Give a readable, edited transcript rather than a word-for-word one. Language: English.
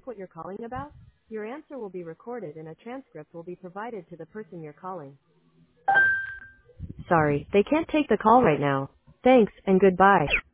what you're calling about? Your answer will be recorded and a transcript will be provided to the person you're calling. Sorry, they can't take the call right now. Thanks, and goodbye.